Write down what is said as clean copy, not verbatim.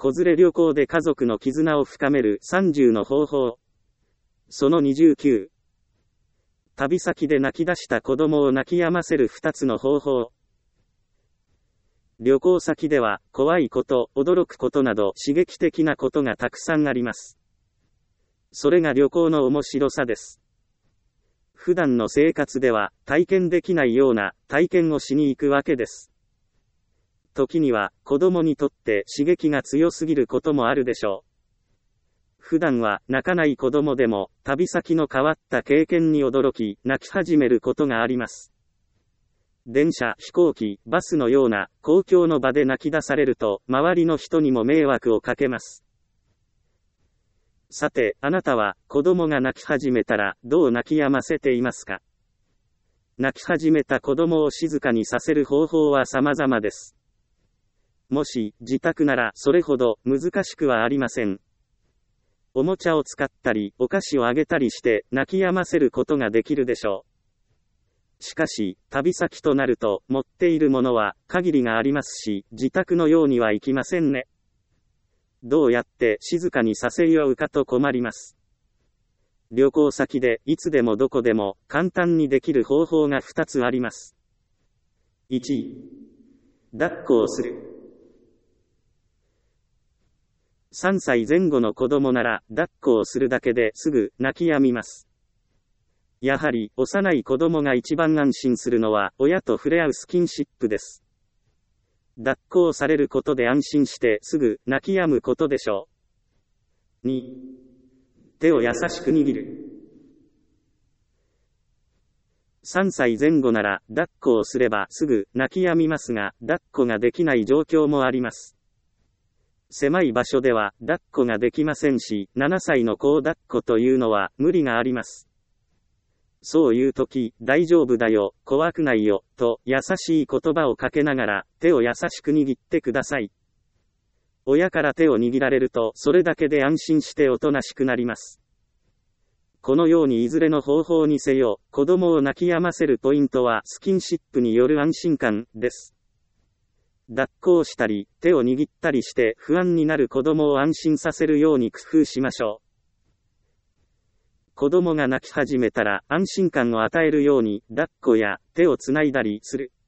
子連れ旅行で家族の絆を深める30の方法。その29。旅先で泣き出した子供を泣き止ませる2つの方法。旅行先では、怖いこと、驚くことなど刺激的なことがたくさんあります。それが旅行の面白さです。普段の生活では体験できないような体験をしに行くわけです。時には子供にとって刺激が強すぎることもあるでしょう。普段は泣かない子供でも旅先の変わった経験に驚き泣き始めることがあります。電車、飛行機、バスのような公共の場で泣き出されると周りの人にも迷惑をかけます。さて、あなたは子供が泣き始めたらどう泣き止ませていますか？泣き始めた子供を静かにさせる方法は様々です。もし自宅ならそれほど難しくはありません。おもちゃを使ったりお菓子をあげたりして泣き止ませることができるでしょう。しかし、旅先となると持っているものは限りがありますし、自宅のようにはいきませんね。どうやって静かにさせようかと困ります。旅行先でいつでもどこでも簡単にできる方法が2つあります。1、抱っこをする。3歳前後の子供なら抱っこをするだけですぐ泣き止みます。やはり幼い子供が一番安心するのは親と触れ合うスキンシップです。抱っこをされることで安心してすぐ泣き止むことでしょう。2、手を優しく握る。3歳前後なら抱っこをすればすぐ泣き止みますが、抱っこができない状況もあります。狭い場所では抱っこができませんし、7歳の子を抱っこというのは無理があります。そういう時、大丈夫だよ、怖くないよ、と優しい言葉をかけながら手を優しく握ってください。親から手を握られるとそれだけで安心しておとなしくなります。このようにいずれの方法にせよ、子供を泣き止ませるポイントはスキンシップによる安心感です。抱っこをしたり、手を握ったりして不安になる子供を安心させるように工夫しましょう。子供が泣き始めたら安心感を与えるように抱っこや手をつないだりする。